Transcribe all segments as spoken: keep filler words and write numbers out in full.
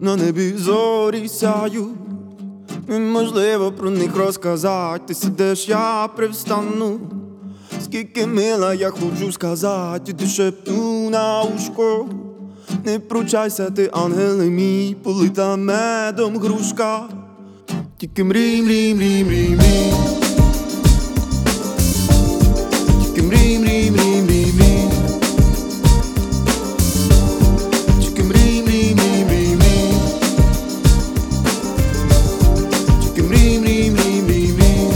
на небі зорі сяють. Неможливо про них розказати. Ти сидиш, я привстану. Скільки мила я хочу сказати, ти шепну на ушко. Не пручайся ти, ангеле мій, полита медом грушка. Тільки мрій, мрій, мрій, мрій, мрій. Тільки мрій, мрій, мрій, мрій, мрій. Тільки мрій, мрій, мрій, мрій, мрій. Тільки мрій, мрій, мрій, мрій, мрій.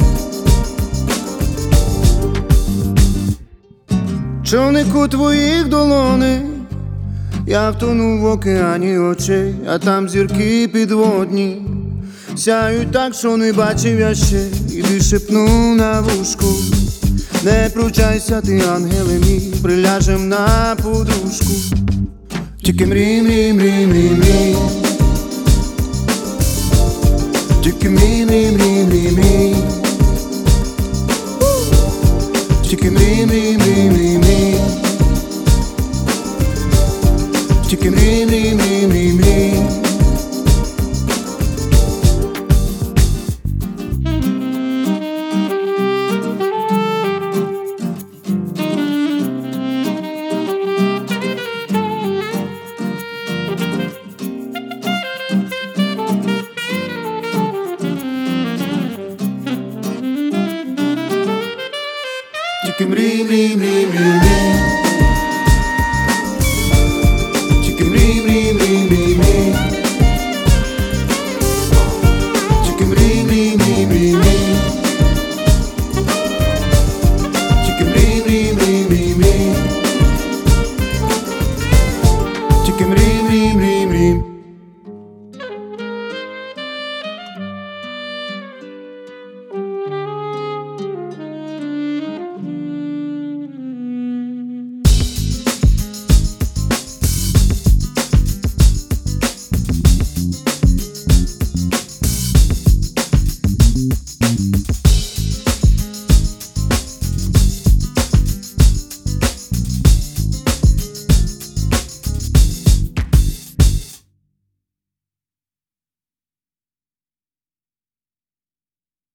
Човнику твоїх долони я втону в океані очей, а там зірки підводні сяють так, що не бачив я ще. Іди шепну на вушку. Не пручайся ти, ангеле мій, приляжем на подушку. Тільки мрій, мрій, мрій, мрій, мрій. Тільки мрій, мрій, мрій, мрій, мрій. Тільки мрій, мрій, мрій, мрій, мрій. Тільки мрій, мрій, мрій, мрій, мрій. Тільки мрій, мрій, мрій, мрій, мрій.